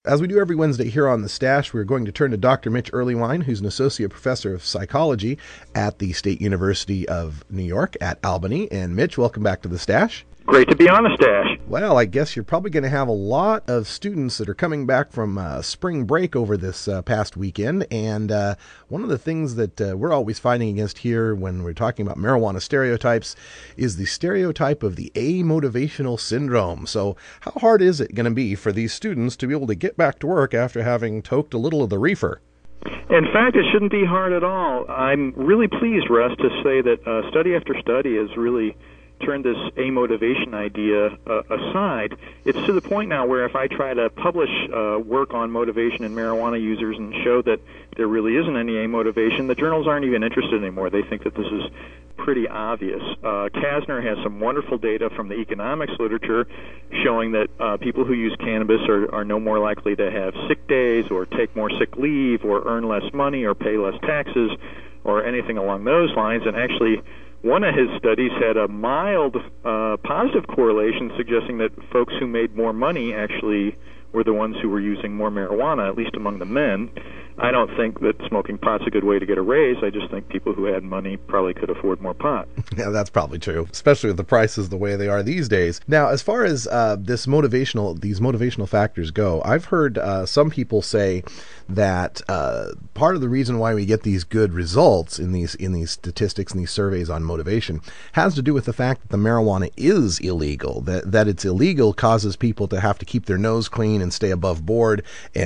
As we do every Wednesday here on The Stash, we're going to turn to Dr. Mitch Earleywine, who's an associate professor of psychology at the State University of New York at Albany. And Mitch, welcome back to The Stash. Great to be on The Stash. Well, I guess you're probably going to have a lot of students that are coming back from spring break over this past weekend. And one of the things that we're always fighting against here when we're talking about marijuana stereotypes is the stereotype of the amotivational syndrome. So how hard is it going to be for these students to be able to get back to work after having toked a little of the reefer? In fact, it shouldn't be hard at all. I'm really pleased, Russ, to say that study after study has really turned this amotivation idea aside. It's to the point now where if I try to publish work on motivation in marijuana users and show that there really isn't any amotivation, the journals aren't even interested anymore. They think that this is pretty obvious. Kasner has some wonderful data from the economics literature showing that people who use cannabis are no more likely to have sick days or take more sick leave or earn less money or pay less taxes or anything along those lines. And actually, one of his studies had a mild positive correlation suggesting that folks who made more money actually were the ones who were using more marijuana, at least among the men. I don't think that smoking pot's a good way to get a raise. I just think people who had money probably could afford more pot. Yeah, that's probably true, especially with the prices the way they are these days. Now, as far as these motivational factors go, I've heard some people say that part of the reason why we get these good results in these statistics and these surveys on motivation has to do with the fact that the marijuana is illegal. That it's illegal causes people to have to keep their nose clean and stay above board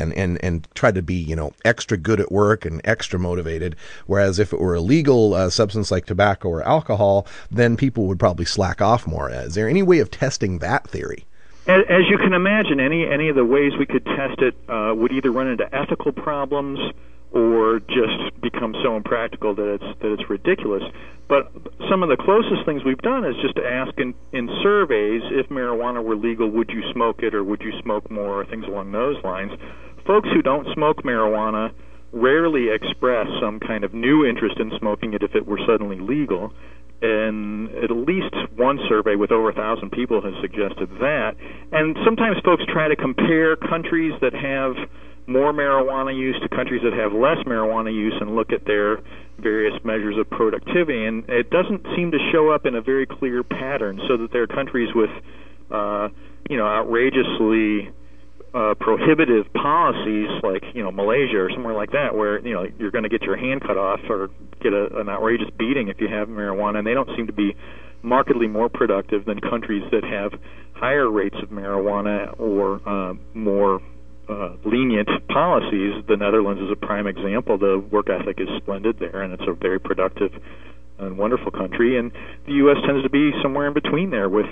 and try to be, extra good at work and extra motivated. Whereas if it were a legal substance like tobacco or alcohol, then people would probably slack off more. Is there any way of testing that theory? As you can imagine, any of the ways we could test it would either run into ethical problems or just become so impractical that it's ridiculous. But some of the closest things we've done is just to ask in surveys, if marijuana were legal, would you smoke it or would you smoke more, or things along those lines. Folks who don't smoke marijuana rarely express some kind of new interest in smoking it if it were suddenly legal. And at least one survey with over 1,000 people has suggested that. And sometimes folks try to compare countries that have more marijuana use to countries that have less marijuana use and look at their various measures of productivity. And it doesn't seem to show up in a very clear pattern, so that there are countries with, outrageously prohibitive policies like, Malaysia or somewhere like that, where, you're going to get your hand cut off or get an outrageous beating if you have marijuana, and they don't seem to be markedly more productive than countries that have higher rates of marijuana or more lenient policies. The Netherlands is a prime example. The work ethic is splendid there, and it's a very productive and wonderful country. And the U.S. tends to be somewhere in between there with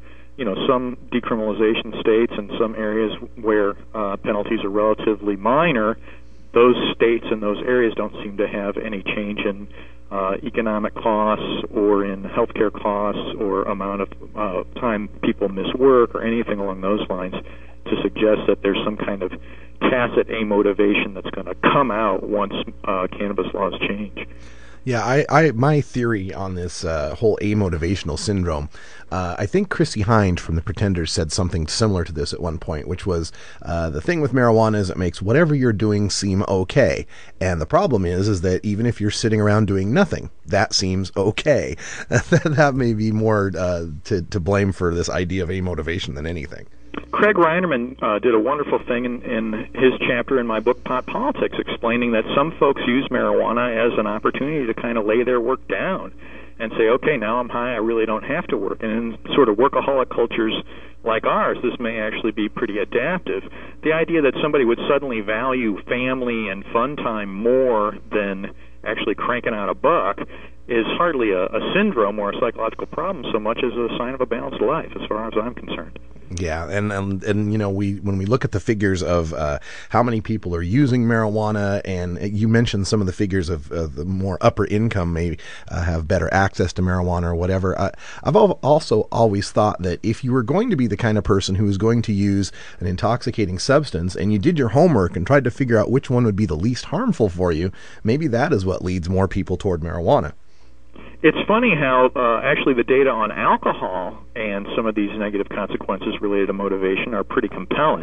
some decriminalization states and some areas where penalties are relatively minor. Those states and those areas don't seem to have any change in economic costs or in healthcare costs or amount of time people miss work or anything along those lines to suggest that there's some kind of tacit amotivation that's going to come out once cannabis laws change. Yeah, my theory on this whole amotivational syndrome, I think Chrissie Hynde from The Pretenders said something similar to this at one point, which was the thing with marijuana is it makes whatever you're doing seem okay. And the problem is that even if you're sitting around doing nothing, that seems okay. That may be more to blame for this idea of amotivation than anything. Craig Reinerman did a wonderful thing in his chapter in my book, Pot Politics, explaining that some folks use marijuana as an opportunity to kind of lay their work down and say, okay, now I'm high, I really don't have to work. And in sort of workaholic cultures like ours, this may actually be pretty adaptive. The idea that somebody would suddenly value family and fun time more than actually cranking out a buck is hardly a syndrome or a psychological problem so much as a sign of a balanced life, as far as I'm concerned. Yeah, and when we look at the figures of how many people are using marijuana, and you mentioned some of the figures of the more upper income may have better access to marijuana or whatever. I've also always thought that if you were going to be the kind of person who was going to use an intoxicating substance and you did your homework and tried to figure out which one would be the least harmful for you, maybe that is what leads more people toward marijuana. It's funny how actually the data on alcohol and some of these negative consequences related to motivation are pretty compelling.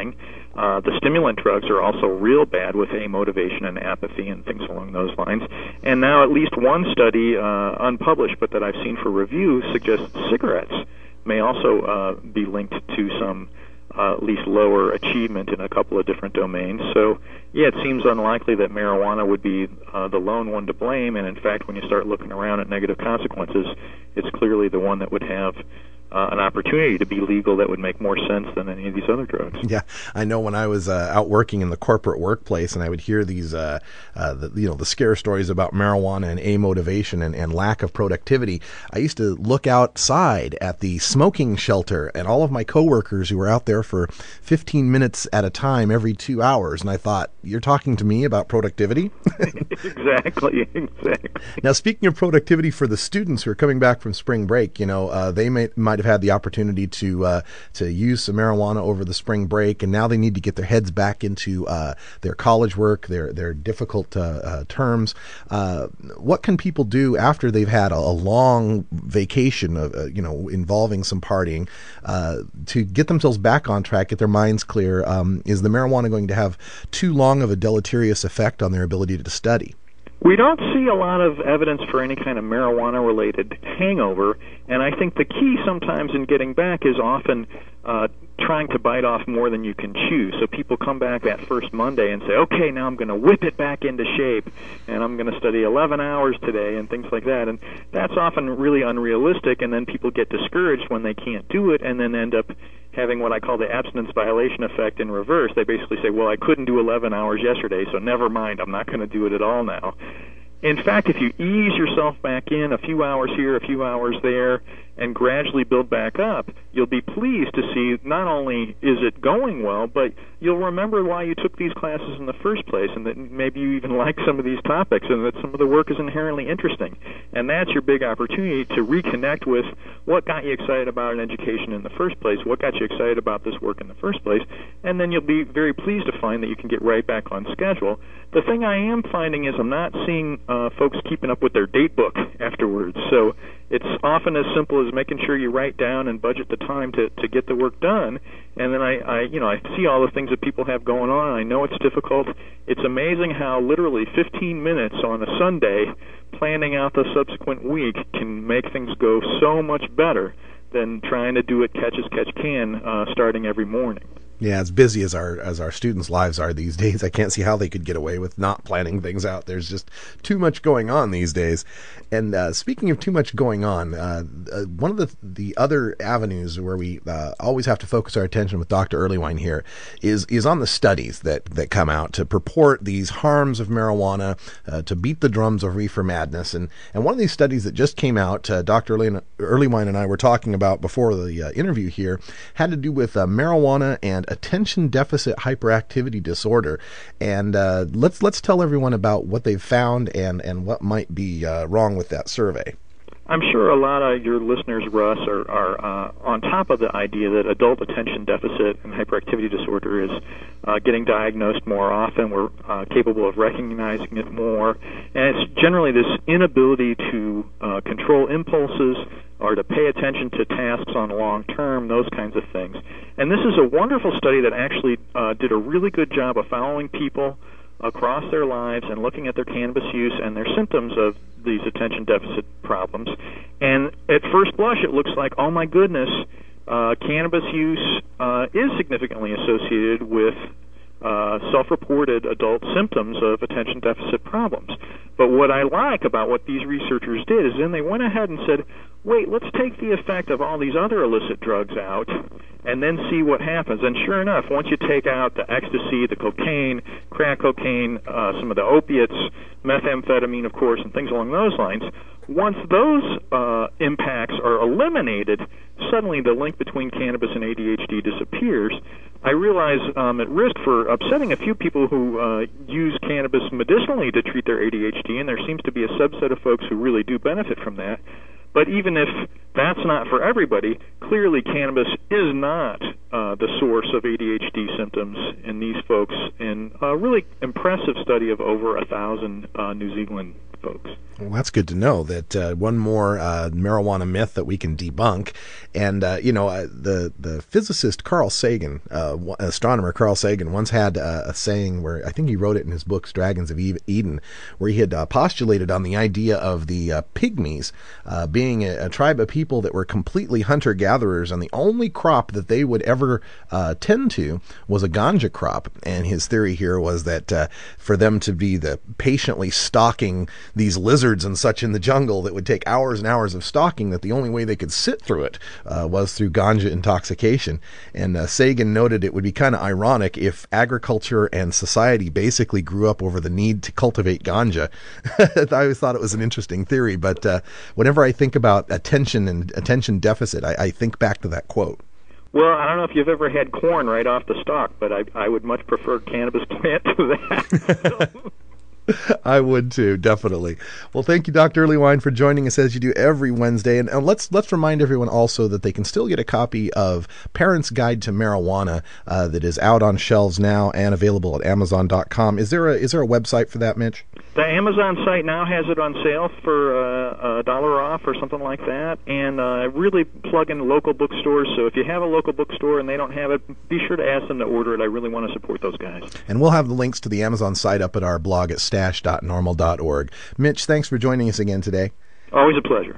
The stimulant drugs are also real bad with amotivation and apathy and things along those lines. And now at least one study, unpublished but that I've seen for review, suggests cigarettes may also be linked to some at least lower achievement in a couple of different domains. So, yeah, it seems unlikely that marijuana would be the lone one to blame, and in fact, when you start looking around at negative consequences, it's clearly the one that would have an opportunity to be legal that would make more sense than any of these other drugs. Yeah, I know when I was out working in the corporate workplace, and I would hear these, the scare stories about marijuana and amotivation and lack of productivity. I used to look outside at the smoking shelter, and all of my coworkers who were out there for 15 minutes at a time every 2 hours, and I thought, you're talking to me about productivity? Exactly. Now, speaking of productivity for the students who are coming back from spring break, they might have had the opportunity to use some marijuana over the spring break, and now they need to get their heads back into their college work, their difficult terms. What can people do after they've had a long vacation, involving some partying, to get themselves back on track, get their minds clear? Is the marijuana going to have too long of a deleterious effect on their ability to study? We don't see a lot of evidence for any kind of marijuana-related hangover, and I think the key sometimes in getting back is often trying to bite off more than you can chew. So people come back that first Monday and say, okay, now I'm going to whip it back into shape, and I'm going to study 11 hours today, and things like that. And that's often really unrealistic, and then people get discouraged when they can't do it, and then end up having what I call the abstinence violation effect in reverse. They basically say, well, I couldn't do 11 hours yesterday, so never mind, I'm not going to do it at all now. In fact, if you ease yourself back in, a few hours here, a few hours there, and gradually build back up, you'll be pleased to see not only is it going well, but you'll remember why you took these classes in the first place, and that maybe you even like some of these topics, and that some of the work is inherently interesting. And that's your big opportunity to reconnect with what got you excited about an education in the first place, what got you excited about this work in the first place, and then you'll be very pleased to find that you can get right back on schedule. The thing I am finding is I'm not seeing folks keeping up with their date book afterwards. So it's often as simple as making sure you write down and budget the time to get the work done. And then I see all the things that people have going on. I know it's difficult. It's amazing how literally 15 minutes on a Sunday planning out the subsequent week can make things go so much better than trying to do it catch as catch can starting every morning. Yeah, as busy as our students' lives are these days, I can't see how they could get away with not planning things out. There's just too much going on these days. And speaking of too much going on, one of the other avenues where we always have to focus our attention with Dr. Earlywine here is on the studies that come out to purport these harms of marijuana, to beat the drums of reefer madness. And one of these studies that just came out, Dr. Earlywine and I were talking about before the interview here, had to do with marijuana and attention deficit hyperactivity disorder. And let's tell everyone about what they've found and what might be wrong with that survey. I'm sure a lot of your listeners, Russ, are on top of the idea that adult attention deficit and hyperactivity disorder is getting diagnosed more often. We're capable of recognizing it more. And it's generally this inability to control impulses or to pay attention to tasks on long term, those kinds of things. And this is a wonderful study that actually did a really good job of following people across their lives and looking at their cannabis use and their symptoms of these attention deficit problems. And at first blush, it looks like, oh my goodness, cannabis use is significantly associated with self-reported adult symptoms of attention deficit problems. But what I like about what these researchers did is then they went ahead and said, wait, let's take the effect of all these other illicit drugs out and then see what happens. And sure enough, once you take out the ecstasy, the cocaine, crack cocaine, some of the opiates, methamphetamine, of course, and things along those lines, once those impacts are eliminated, suddenly the link between cannabis and ADHD disappears. I realize I'm at risk for upsetting a few people who use cannabis medicinally to treat their ADHD, and there seems to be a subset of folks who really do benefit from that. But even if that's not for everybody. Clearly, cannabis is not the source of ADHD symptoms in these folks in a really impressive study of over 1,000 New Zealand folks. Well, that's good to know that one more marijuana myth that we can debunk. And, the physicist Carl Sagan, astronomer Carl Sagan, once had a saying where I think he wrote it in his books, Dragons of Eden, where he had postulated on the idea of the pygmies being a tribe of people that were completely hunter-gatherers, and the only crop that they would ever tend to was a ganja crop. And his theory here was that for them to be patiently stalking these lizards and such in the jungle that would take hours and hours of stalking, that the only way they could sit through it was through ganja intoxication. And Sagan noted it would be kind of ironic if agriculture and society basically grew up over the need to cultivate ganja. I always thought it was an interesting theory, but whenever I think about attention and attention deficit, I think back to that quote. Well, I don't know if you've ever had corn right off the stalk, but I would much prefer cannabis plant to that. I would too, definitely. Well, thank you, Dr. Earlywine, for joining us as you do every Wednesday. And let's remind everyone also that they can still get a copy of Parents' Guide to Marijuana that is out on shelves now and available at Amazon.com. Is there a website for that, Mitch? The Amazon site now has it on sale for $1 off or something like that, and really plug in local bookstores. So if you have a local bookstore and they don't have it, be sure to ask them to order it. I really want to support those guys. And we'll have the links to the Amazon site up at our blog at stash.normal.org. Mitch, thanks for joining us again today. Always a pleasure.